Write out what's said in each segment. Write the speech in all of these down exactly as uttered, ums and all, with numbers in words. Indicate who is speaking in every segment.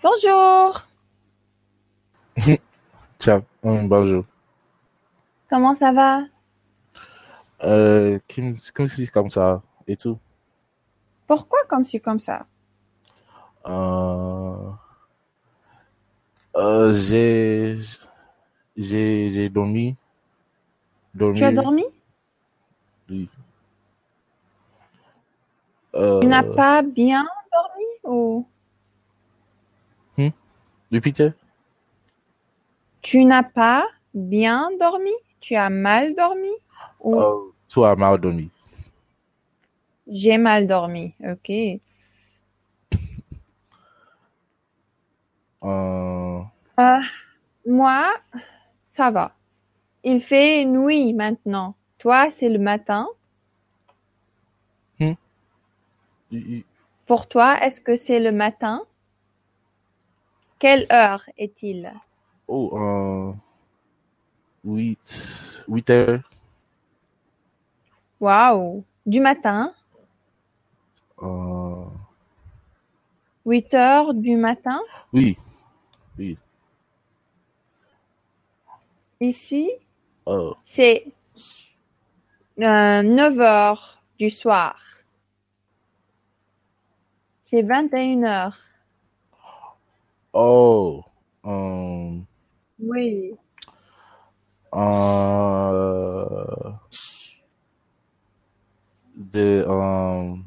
Speaker 1: Bonjour,
Speaker 2: Ciao, hum, bonjour.
Speaker 1: comment ça va?
Speaker 2: Euh, qui, qui me suis comme ça et tout.
Speaker 1: Pourquoi comme ci, comme ça?
Speaker 2: Euh, euh, j'ai, j'ai, j'ai dormi,
Speaker 1: Tu as
Speaker 2: dormi,
Speaker 1: dormi?
Speaker 2: oui.
Speaker 1: Tu n'as
Speaker 2: Euh,
Speaker 1: pas bien dormi ou
Speaker 2: hmm, Répétez.
Speaker 1: tu n'as pas bien dormi? Tu as mal dormi ou
Speaker 2: Euh, tu as mal dormi.
Speaker 1: j'ai mal dormi? Ok.
Speaker 2: Euh,
Speaker 1: Euh, moi, ça va. Il fait nuit maintenant. Toi, c'est le matin.
Speaker 2: hmm, oui,
Speaker 1: Pour toi, est-ce que c'est le matin? Quelle heure est-il?
Speaker 2: oh, euh, huit, huit heures.
Speaker 1: Waouh, du matin,
Speaker 2: Euh,
Speaker 1: huit heures du matin.
Speaker 2: oui, oui.
Speaker 1: Ici,
Speaker 2: Euh,
Speaker 1: c'est euh, neuf heures du soir. C'est vingt et une heures.
Speaker 2: oh, euh,
Speaker 1: Oui.
Speaker 2: euh, de, euh,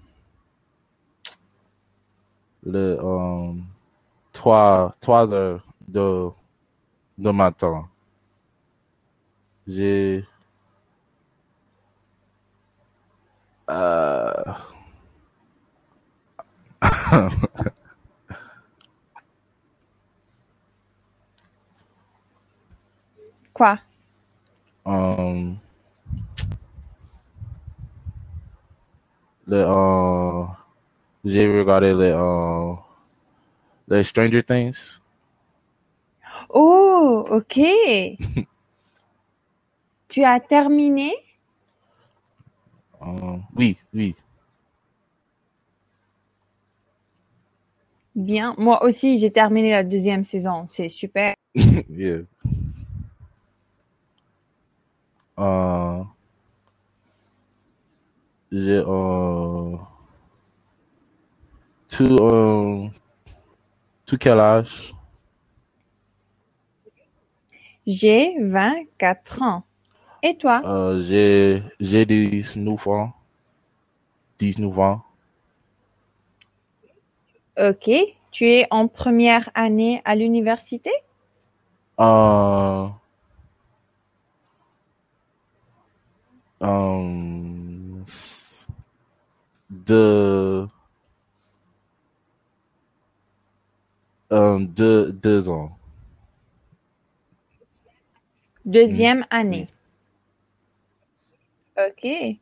Speaker 2: le, euh, trois, trois heures de, de matin. J'ai, euh,
Speaker 1: Quoi?
Speaker 2: euh, le, euh, j'ai regardé les, euh, les Stranger Things.
Speaker 1: Oh, ok. Tu as terminé?
Speaker 2: Euh, oui, oui.
Speaker 1: Bien. Moi aussi, j'ai terminé la deuxième saison. C'est super.
Speaker 2: Yeah. Euh, j'ai, euh, tout, euh, tout quel âge?
Speaker 1: J'ai vingt-quatre ans. Et toi?
Speaker 2: Euh, j'ai, j'ai dix-neuf ans. dix-neuf ans.
Speaker 1: Ok. Tu es en première année à l'université?
Speaker 2: Euh, euh, de, euh, deux, deux ans. Hmm,
Speaker 1: Deuxième
Speaker 2: oui.
Speaker 1: année. Ok.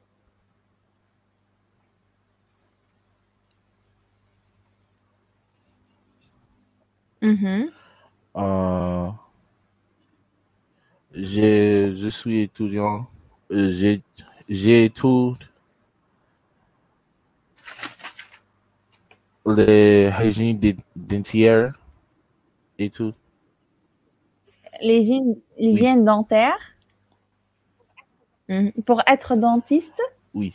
Speaker 1: Mhm.
Speaker 2: Euh, j'ai, je suis étudiant. Euh, J'ai, j'ai tout les hygiènes dé- dentaires et tout.
Speaker 1: L'hygiène,
Speaker 2: Oui,
Speaker 1: l'hygiène dentaire. Mhm. Pour être dentiste?
Speaker 2: oui.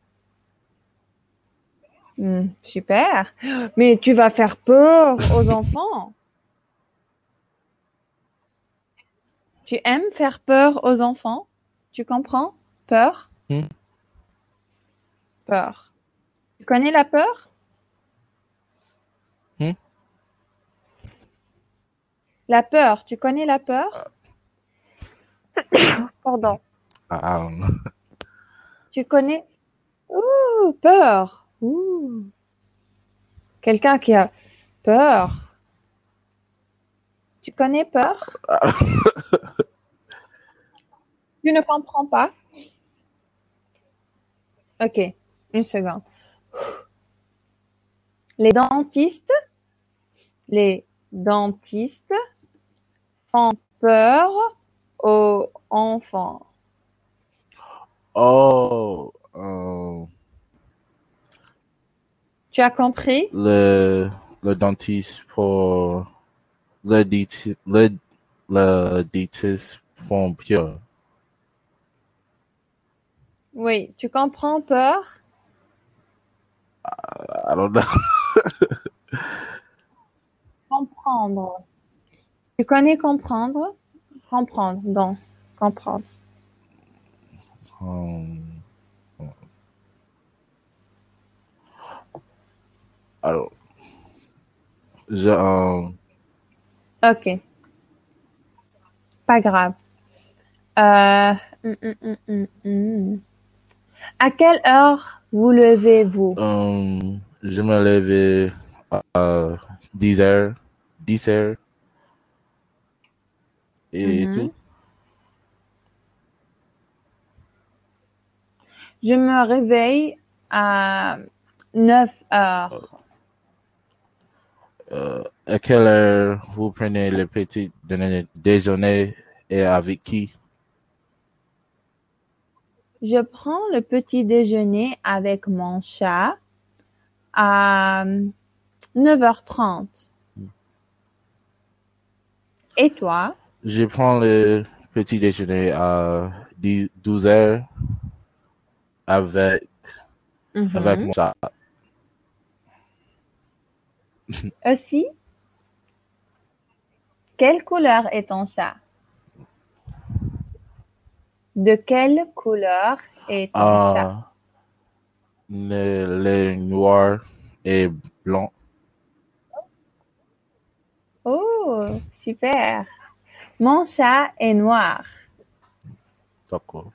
Speaker 1: Hmm, super. Mais tu vas faire peur aux enfants. Tu aimes faire peur aux enfants? Tu comprends? Peur?
Speaker 2: Hmm,
Speaker 1: Peur. Tu connais la peur?
Speaker 2: hmm.
Speaker 1: La peur. Tu connais la peur? Pardon.
Speaker 2: I, I don't know.
Speaker 1: Tu connais? Ouh, peur. Ouh. Quelqu'un qui a peur. Tu connais peur? Tu ne comprends pas? Ok, une seconde. Les dentistes, les dentistes font peur aux enfants.
Speaker 2: Oh, euh,
Speaker 1: Tu as compris?
Speaker 2: le, le dentiste pour le denti- le, le dentiste font pire.
Speaker 1: Oui, tu comprends peur?
Speaker 2: I don't know.
Speaker 1: Comprendre. Tu connais comprendre? Comprendre, donc, comprendre.
Speaker 2: Um, alors, je, um,
Speaker 1: Ok, pas grave. Euh, hum, hum, hum, hum, hum. À quelle heure vous levez-vous?
Speaker 2: um, je me lève à dix heures, dix heures et tout.
Speaker 1: Mhm. Je me réveille à neuf heures.
Speaker 2: Euh, à quelle heure vous prenez le petit déjeuner déjeuner et avec qui?
Speaker 1: Je prends le petit déjeuner avec mon chat à neuf heures trente. Et toi?
Speaker 2: Je prends le petit déjeuner à dix douze heures avec, avec
Speaker 1: Mhm.
Speaker 2: mon chat.
Speaker 1: Aussi, quelle couleur est ton chat? De quelle couleur est ton chat?
Speaker 2: Ah, le, le noir et blanc.
Speaker 1: Oh, super. Mon chat est noir.
Speaker 2: D'accord.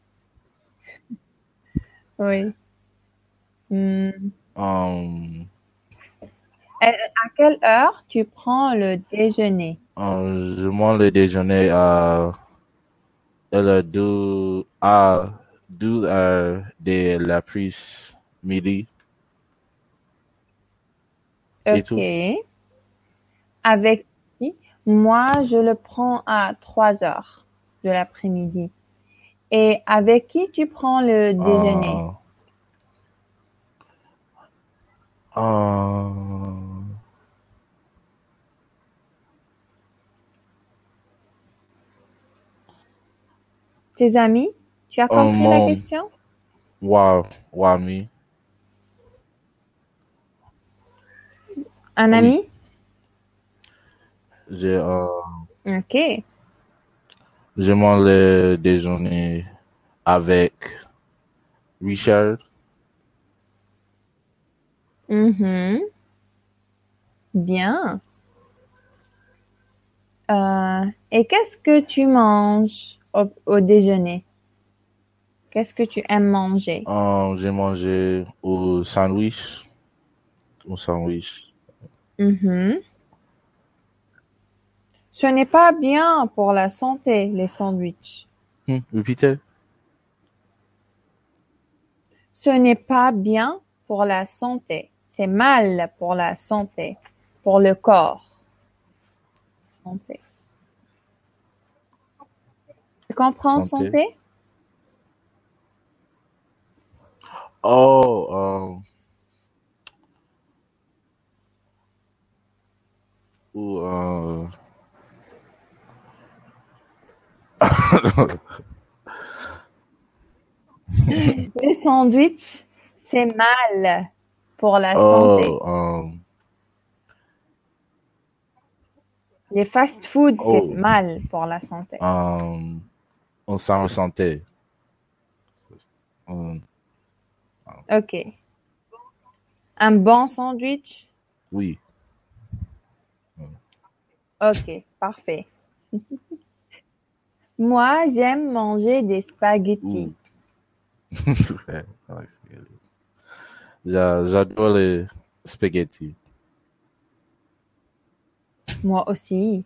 Speaker 1: Oui. Hmm.
Speaker 2: Um,
Speaker 1: À à quelle heure tu prends le déjeuner?
Speaker 2: euh, je mange le déjeuner à, à la deux, à douze heures de la prise midi et
Speaker 1: Ok.
Speaker 2: tout.
Speaker 1: Avec qui? Moi, je le prends à trois heures de l'après-midi. Et avec qui tu prends le déjeuner?
Speaker 2: Euh, euh,
Speaker 1: Tes amis? Tu as
Speaker 2: euh,
Speaker 1: compris la
Speaker 2: mon,
Speaker 1: question?
Speaker 2: wow, Wami,
Speaker 1: Un
Speaker 2: oui,
Speaker 1: ami?
Speaker 2: j'ai, euh,
Speaker 1: Ok.
Speaker 2: je mange le déjeuner avec Richard.
Speaker 1: Mhm. Bien. Euh, et qu'est-ce que tu manges au, au déjeuner? Qu'est-ce que tu aimes manger?
Speaker 2: Euh, j'ai mangé au sandwich, au sandwich.
Speaker 1: Mhm. Ce n'est pas bien pour la santé, les sandwichs.
Speaker 2: Hmm, répétez.
Speaker 1: Ce n'est pas bien pour la santé. C'est mal pour la santé, pour le corps. Santé. Tu comprends
Speaker 2: Santé.
Speaker 1: santé?
Speaker 2: Oh, euh, ou, euh,
Speaker 1: Les sandwichs, c'est mal pour la santé.
Speaker 2: oh, um,
Speaker 1: Les fast-foods, c'est
Speaker 2: oh,
Speaker 1: mal pour la santé.
Speaker 2: um, on s'en ressentait. Um,
Speaker 1: Ok. Un bon sandwich?
Speaker 2: oui.
Speaker 1: Ok, parfait. Moi, j'aime manger des spaghettis.
Speaker 2: Ouh. Super. I like spaghetti. J'a- J'adore les spaghettis.
Speaker 1: Moi aussi.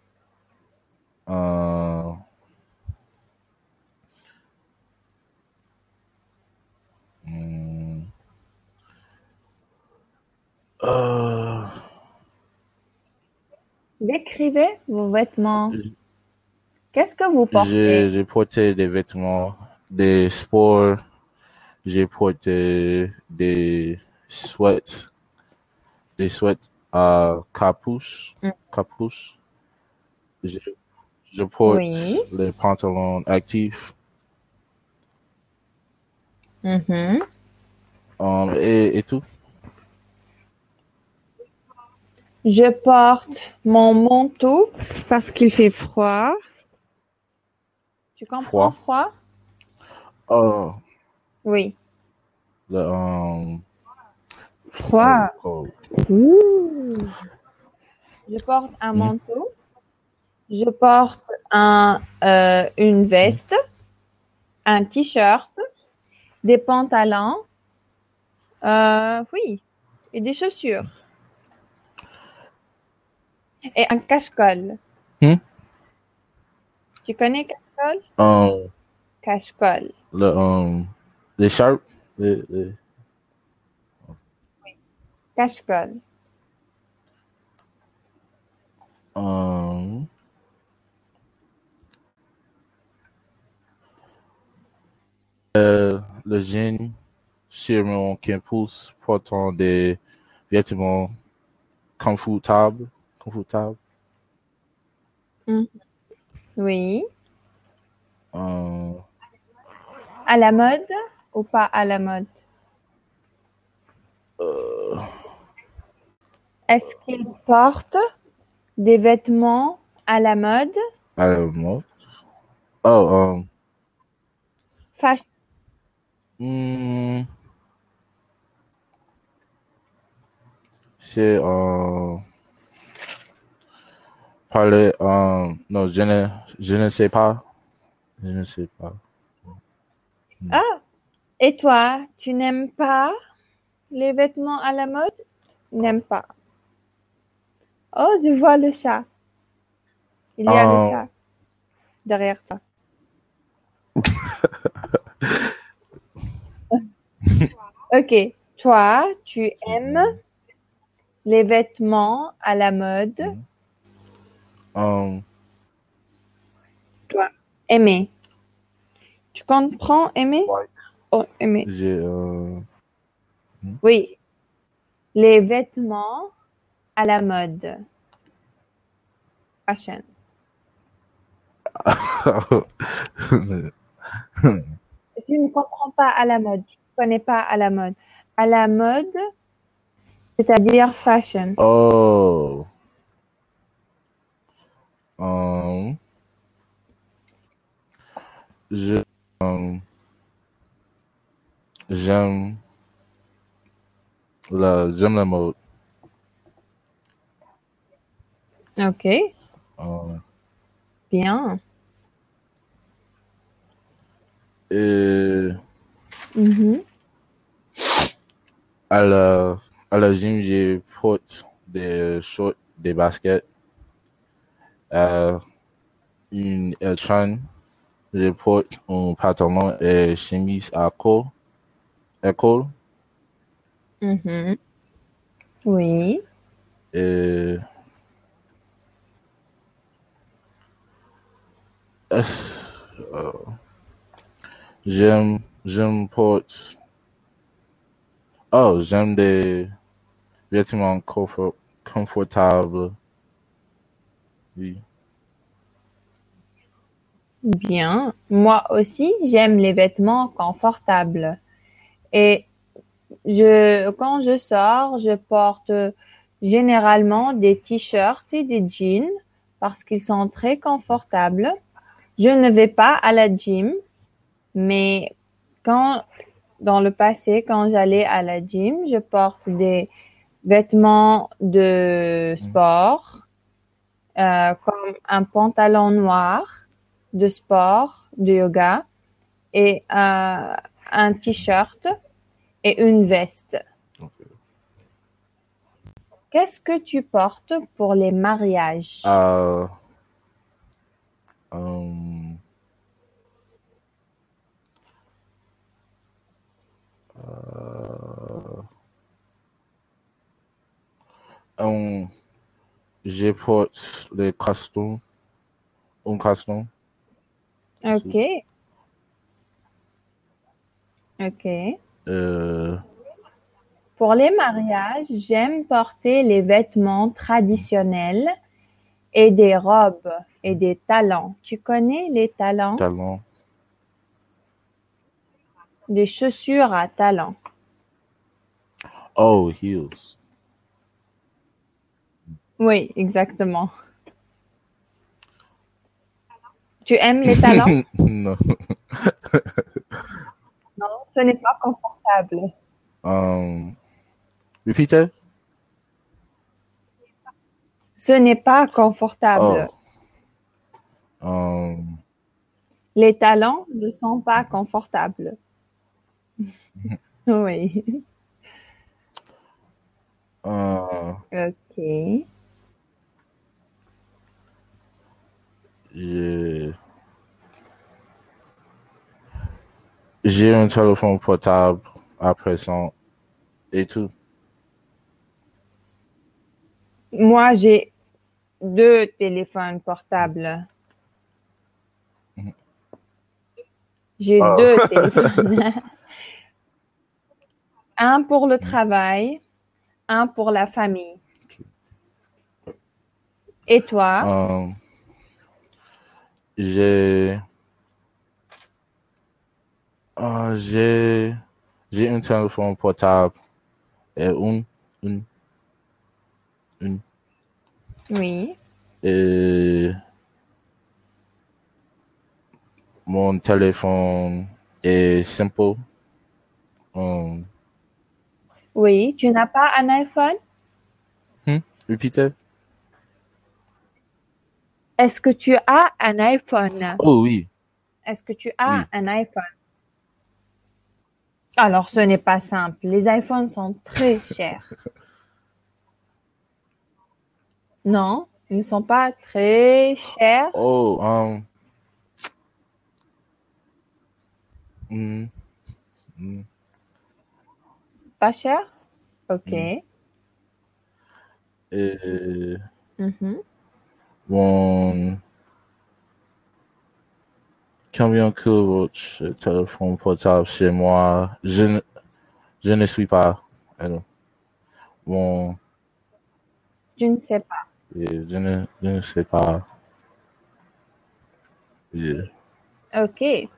Speaker 2: Euh, hmm, euh,
Speaker 1: Décrivez vos vêtements. Qu'est-ce que vous
Speaker 2: j'ai
Speaker 1: portez?
Speaker 2: j'ai porté des vêtements, des sports, j'ai porté des sweats, des sweats. à capuche,
Speaker 1: Mm.
Speaker 2: capuche. Je, je porte
Speaker 1: Oui.
Speaker 2: les pantalons actifs.
Speaker 1: Mhm.
Speaker 2: Um, et, et tout.
Speaker 1: Je porte mon manteau parce qu'il fait froid. Tu comprends
Speaker 2: Froid.
Speaker 1: froid?
Speaker 2: Uh,
Speaker 1: Oui.
Speaker 2: le, um, oh,
Speaker 1: Froid.
Speaker 2: cold.
Speaker 1: Ouh. Je porte un
Speaker 2: Mhm.
Speaker 1: manteau. Je porte un, euh, une
Speaker 2: Mhm.
Speaker 1: veste, un t-shirt, des pantalons, euh, oui, et des chaussures. Et un cache-col.
Speaker 2: Hmm?
Speaker 1: Tu connais cache-col?
Speaker 2: Um,
Speaker 1: Cache-col.
Speaker 2: le, um, les sharp. Les, les,
Speaker 1: Cache-col.
Speaker 2: um, euh, le jean sur mon campus portant des vêtements confortables. Confortables.
Speaker 1: Mm. Oui.
Speaker 2: Um,
Speaker 1: À la mode ou pas à la mode?
Speaker 2: euh,
Speaker 1: Est-ce qu'il porte des vêtements à la mode?
Speaker 2: I don't know. Oh, um,
Speaker 1: Fashion.
Speaker 2: hmm, c'est, euh, parler, um, non, je ne, je ne sais pas. Je ne sais pas. Hmm.
Speaker 1: Ah, et toi, tu n'aimes pas les vêtements à la mode? N'aime pas. Oh, je vois le chat. Il y a le
Speaker 2: Um,
Speaker 1: chat derrière toi. Ok, toi, tu aimes les vêtements à la mode?
Speaker 2: um,
Speaker 1: Toi, aimer. Tu comprends aimer?
Speaker 2: ouais.
Speaker 1: Oh, aimer.
Speaker 2: J'ai, euh,
Speaker 1: Oui, les vêtements à la mode. Fashion. Tu ne comprends pas à la mode. Tu ne connais pas à la mode. À la mode, c'est-à-dire fashion.
Speaker 2: oh, um, je, um, j'aime la, j'aime la mode.
Speaker 1: Ok,
Speaker 2: Um,
Speaker 1: bien.
Speaker 2: et
Speaker 1: Mhm.
Speaker 2: à la, à la gym, je porte des shorts, des baskets, euh, une Eltran, je porte un pantalon et chemise à col, à col,
Speaker 1: Mhm. Oui.
Speaker 2: et, euh, j'aime, j'aime porte, oh, j'aime des vêtements confort, confortables, oui.
Speaker 1: Bien. Moi aussi, j'aime les vêtements confortables. Et je, quand je sors, je porte généralement des t-shirts et des jeans parce qu'ils sont très confortables. Je ne vais pas à la gym, mais quand, dans le passé, quand j'allais à la gym, je porte des vêtements de sport, euh, comme un pantalon noir de sport, de yoga, et euh, un t-shirt et une veste. Qu'est-ce que tu portes pour les mariages?
Speaker 2: Euh, um, euh, um, je porte les costumes, un costume,
Speaker 1: Ok, ok.
Speaker 2: euh,
Speaker 1: Pour les mariages, j'aime porter les vêtements traditionnels et des robes et des talons. Tu connais les talons?
Speaker 2: Talons.
Speaker 1: Des chaussures à talons.
Speaker 2: Oh, heels.
Speaker 1: Oui, exactement. Tu aimes les talons?
Speaker 2: No.
Speaker 1: Non, ce n'est pas confortable.
Speaker 2: Um, repeat that.
Speaker 1: Ce n'est pas confortable.
Speaker 2: Oh. Um,
Speaker 1: Les talons ne sont pas confortables. Oui.
Speaker 2: uh,
Speaker 1: Ok.
Speaker 2: j'ai, j'ai un téléphone portable à présent et tout.
Speaker 1: Moi, j'ai deux téléphones portables. J'ai
Speaker 2: Oh.
Speaker 1: deux téléphones. Un pour le travail, un pour la famille. Et toi?
Speaker 2: Um, j'ai, uh, j'ai, j'ai un téléphone portable et une, une, une,
Speaker 1: Oui.
Speaker 2: et mon téléphone est simple. Um,
Speaker 1: Oui. Tu n'as pas un iPhone?
Speaker 2: hmm? Repeat that.
Speaker 1: Est-ce que tu as un iPhone?
Speaker 2: Oh oui,
Speaker 1: Est-ce que tu as
Speaker 2: oui.
Speaker 1: un iPhone? Alors, ce n'est pas simple. Les iPhones sont très chers. Non, ils ne sont pas très chers.
Speaker 2: Oh, um, mm, mm,
Speaker 1: Pas chers? Ok.
Speaker 2: mm. Et
Speaker 1: Mhm.
Speaker 2: mon combien coûte votre téléphone portable chez moi? Je ne, je ne suis pas. Alors, mon,
Speaker 1: Je ne sais pas.
Speaker 2: et je ne, je ne sais pas. Et,
Speaker 1: Ok.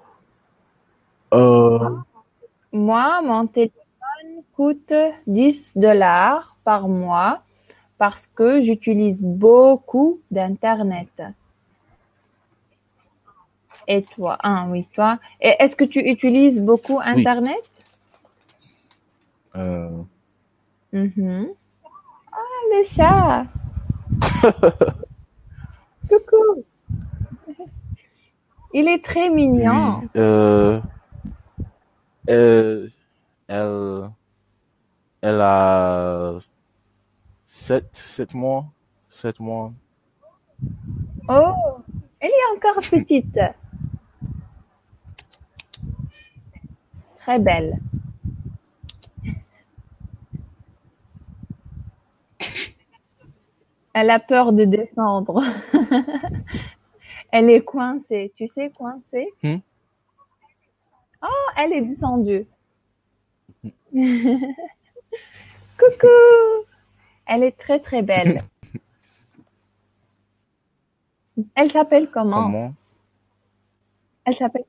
Speaker 2: euh,
Speaker 1: Moi, mon téléphone coûte dix dollars par mois parce que j'utilise beaucoup d'Internet. Et toi? Ah oui, toi. Et est-ce que tu utilises beaucoup
Speaker 2: oui.
Speaker 1: Internet?
Speaker 2: Euh,
Speaker 1: Mhm. Ah, le chat. Coucou. Il est très
Speaker 2: oui.
Speaker 1: mignon.
Speaker 2: Euh, elle, elle, elle a sept, sept mois, sept mois.
Speaker 1: Oh, elle est encore petite. Très belle. Elle a peur de descendre. Elle est coincée. Tu sais, coincée?
Speaker 2: Hmm?
Speaker 1: Oh, elle est descendue. Coucou. Elle est très très belle. Elle s'appelle comment?
Speaker 2: Comment?
Speaker 1: Elle s'appelle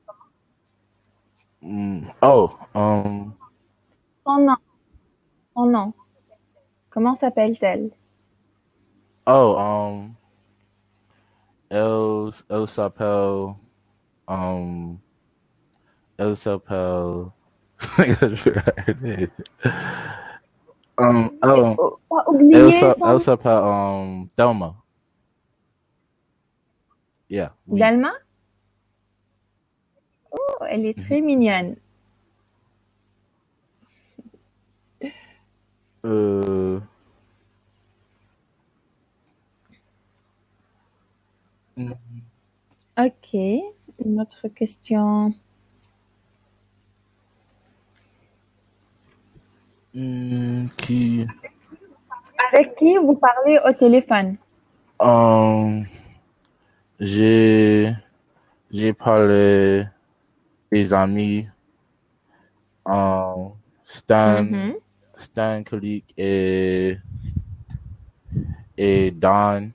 Speaker 2: Mm, oh, um,
Speaker 1: son nom. Son nom. Comment s'appelle-t-elle?
Speaker 2: oh, um, elle, elle s'appelle, um, elle s'appelle, um, oh,
Speaker 1: Oh, oh,
Speaker 2: elle
Speaker 1: oublié
Speaker 2: s'a- elle
Speaker 1: son
Speaker 2: s'appelle, um, Thelma. Yeah, oui.
Speaker 1: Dalma? Oh, elle est
Speaker 2: Mhm.
Speaker 1: très mignonne.
Speaker 2: Euh, mm,
Speaker 1: Ok. Une autre question.
Speaker 2: mm, qui,
Speaker 1: Avec qui vous parlez au téléphone?
Speaker 2: um, j'ai, j'ai parlé des amis, um, Stan,
Speaker 1: Mhm.
Speaker 2: Stan Kulik et, et Don.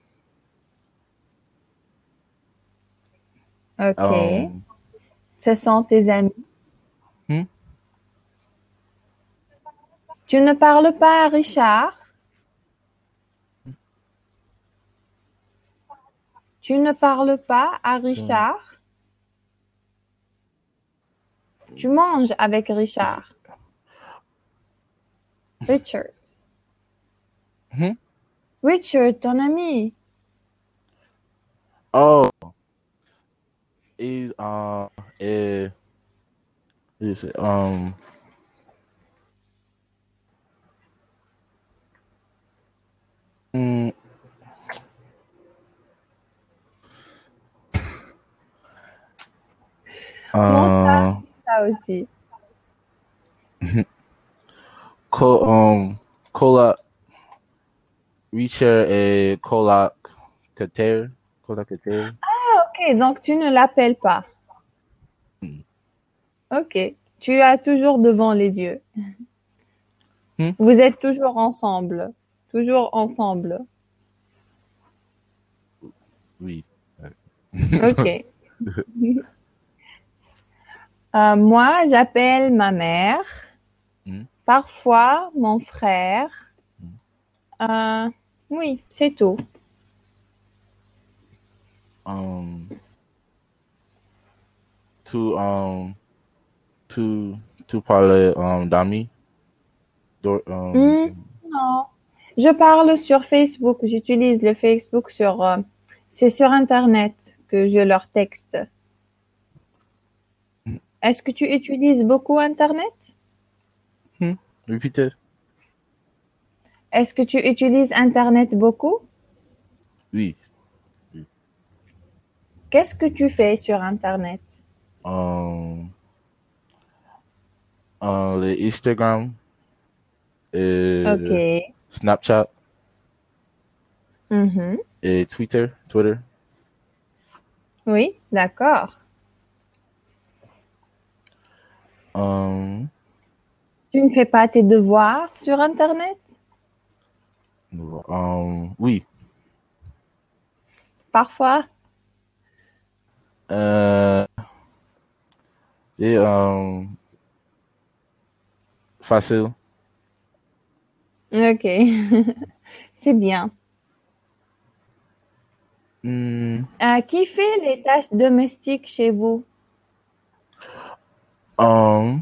Speaker 1: Ok.
Speaker 2: Um,
Speaker 1: Ce sont tes amis.
Speaker 2: hmm?
Speaker 1: Tu ne parles pas à Richard? Tu ne parles pas à
Speaker 2: So,
Speaker 1: Richard? Tu manges avec Richard. Richard.
Speaker 2: hmm?
Speaker 1: Richard, ton ami.
Speaker 2: Oh, he's uh, eh, what is it? Um, mm,
Speaker 1: Mon frère,
Speaker 2: uh,
Speaker 1: ça aussi.
Speaker 2: co um, Cola Reacher et Cola Cater, Cola Cater.
Speaker 1: Ok, donc tu ne l'appelles pas.
Speaker 2: Hmm.
Speaker 1: Ok. Tu as toujours devant les yeux.
Speaker 2: Hmm?
Speaker 1: Vous êtes toujours ensemble. Toujours ensemble.
Speaker 2: Oui.
Speaker 1: Ok. Euh, moi, j'appelle ma mère.
Speaker 2: Hmm?
Speaker 1: Parfois, mon frère.
Speaker 2: Hmm.
Speaker 1: Euh, oui, c'est tout.
Speaker 2: Um, to um, to to parler um d'amis. Do- Um,
Speaker 1: Hmm, non. Je parle sur Facebook. J'utilise le Facebook sur... euh, c'est sur Internet que je leur texte. Est-ce que tu utilises beaucoup Internet?
Speaker 2: hmm? Repeat.
Speaker 1: Est-ce que tu utilises Internet beaucoup?
Speaker 2: Oui.
Speaker 1: Qu'est-ce que tu fais sur Internet?
Speaker 2: Um, uh, le Instagram
Speaker 1: Ok.
Speaker 2: et Snapchat
Speaker 1: Mhm.
Speaker 2: et Twitter, Twitter.
Speaker 1: Oui, d'accord.
Speaker 2: Um,
Speaker 1: Tu ne fais pas tes devoirs sur Internet?
Speaker 2: um, oui.
Speaker 1: Parfois.
Speaker 2: Euh, et um, facile.
Speaker 1: Ok. C'est bien.
Speaker 2: Hmm,
Speaker 1: Euh, qui fait les tâches domestiques chez vous?
Speaker 2: um,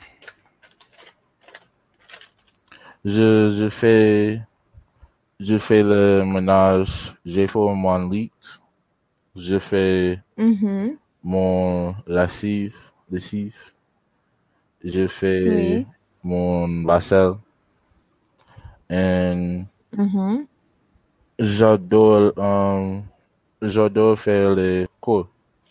Speaker 2: je, je fais, je fais le ménage. J'ai fait mon lit. Je fais
Speaker 1: Mhm.
Speaker 2: mon lessive, lessive. Je fais
Speaker 1: Oui.
Speaker 2: mon vaisselle. Et
Speaker 1: Mhm.
Speaker 2: j'adore, um, j'adore faire les cours.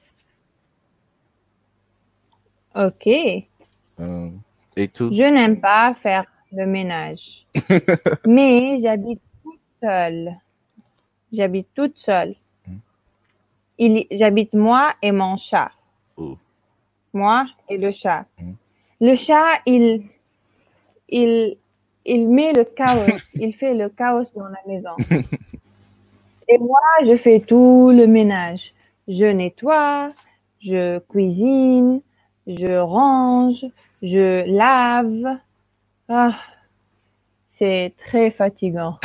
Speaker 1: Ok.
Speaker 2: Um, et tout.
Speaker 1: Je n'aime pas faire le ménage, mais j'habite toute seule. J'habite toute seule. Il, j'habite moi et mon chat.
Speaker 2: Oh.
Speaker 1: Moi et le chat.
Speaker 2: Mm.
Speaker 1: Le chat, il, il, il met le chaos. Il fait le chaos dans la maison. Et moi, je fais tout le ménage. Je nettoie, je cuisine, je range, je lave. Ah, c'est très fatigant.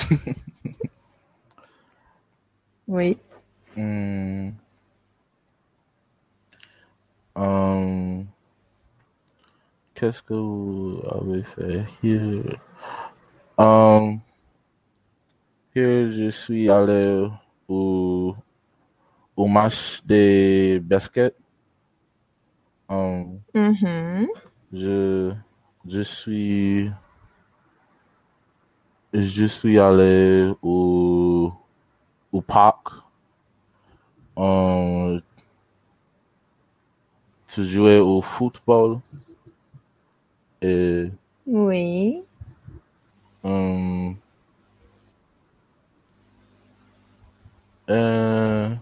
Speaker 1: Oui.
Speaker 2: Hmm, um, qu'est-ce que vous avez fait here? Um, here, je suis allé au, au match de basket. Um,
Speaker 1: Mhm.
Speaker 2: je, je suis, je suis allé au, au parc. Um, to jouer au football. Et,
Speaker 1: Oui.
Speaker 2: um, euh,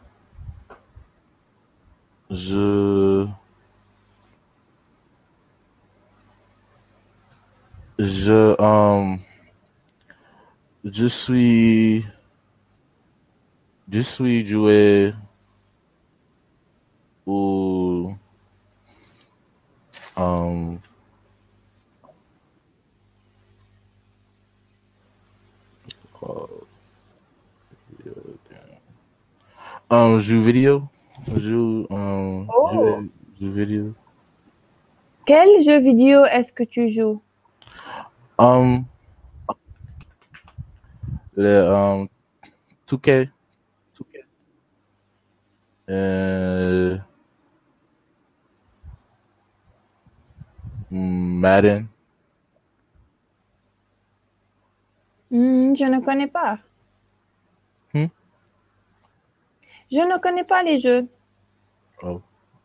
Speaker 2: je, Je, um, je suis, je suis joué au, um, um, jeux vidéo. Jeux, um,
Speaker 1: Oh,
Speaker 2: jeux, jeux vidéo.
Speaker 1: quel jeu vidéo est-ce que tu joues?
Speaker 2: Um, le, um, two K, euh, Madden.
Speaker 1: Hmm, je ne connais pas.
Speaker 2: Hmm?
Speaker 1: Je ne connais pas les jeux.
Speaker 2: Oh.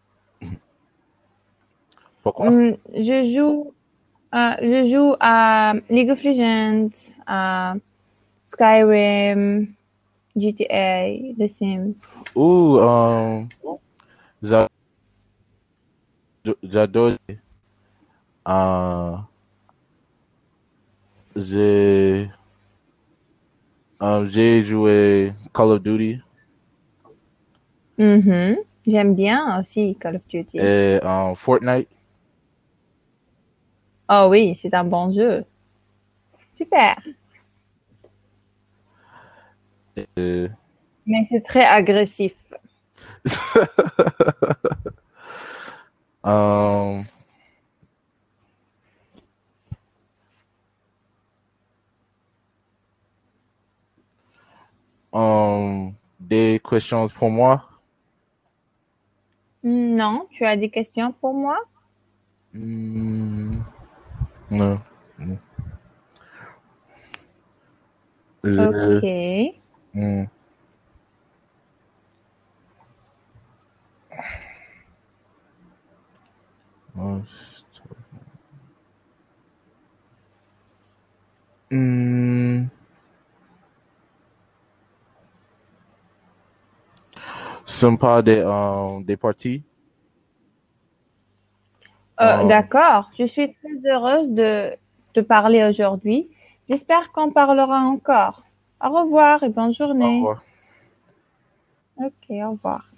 Speaker 2: Pourquoi?
Speaker 1: Hmm, je joue, euh, je joue à League of Legends, à Skyrim, G T A, The Sims.
Speaker 2: Ou, um, j'a- j'adore, euh, j'ai, um, j'ai joué Call of Duty
Speaker 1: Mhm. J'aime bien aussi Call of Duty.
Speaker 2: et um, Fortnite.
Speaker 1: Oh oui, c'est un bon jeu. Super.
Speaker 2: Et,
Speaker 1: Mais c'est très agressif.
Speaker 2: um, um, des questions pour moi?
Speaker 1: Non, tu as des questions pour moi?
Speaker 2: Hmm, non. Non. Je,
Speaker 1: Ok.
Speaker 2: hmm, hmm, sympa des, um, des parties.
Speaker 1: Euh,
Speaker 2: Um,
Speaker 1: d'accord. Je suis très heureuse de te parler aujourd'hui. J'espère qu'on parlera encore. Au revoir et bonne
Speaker 2: au
Speaker 1: journée.
Speaker 2: revoir.
Speaker 1: Ok, au revoir.